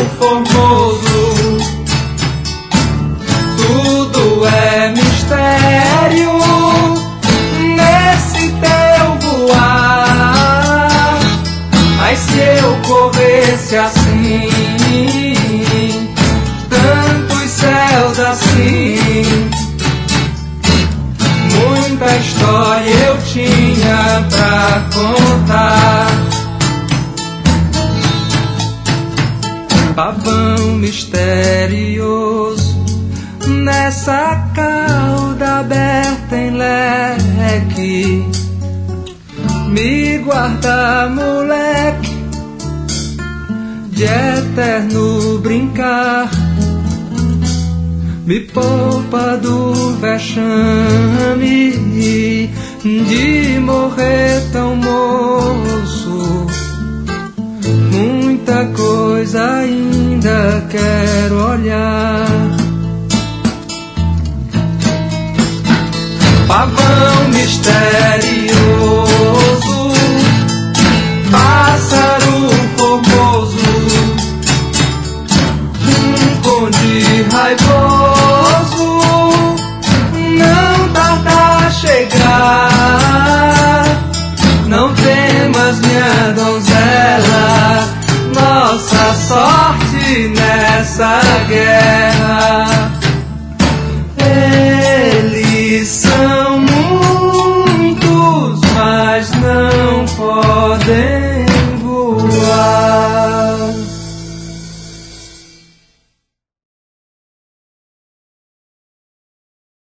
formoso, tudo é mistério nesse teu voar. Mas se eu corresse assim, tantos céus assim, muita história eu tinha pra contar. Pavão misterioso nessa cauda aberta em leque, me guarda, moleque, de eterno brincar. Me poupa do vexame de morrer tão moço. Muita coisa ainda quero olhar. Pavão misterioso, pássaro formoso, conde raivoso, não tarda a chegar. Não temas, minha donzela, nossa sorte nessa guerra.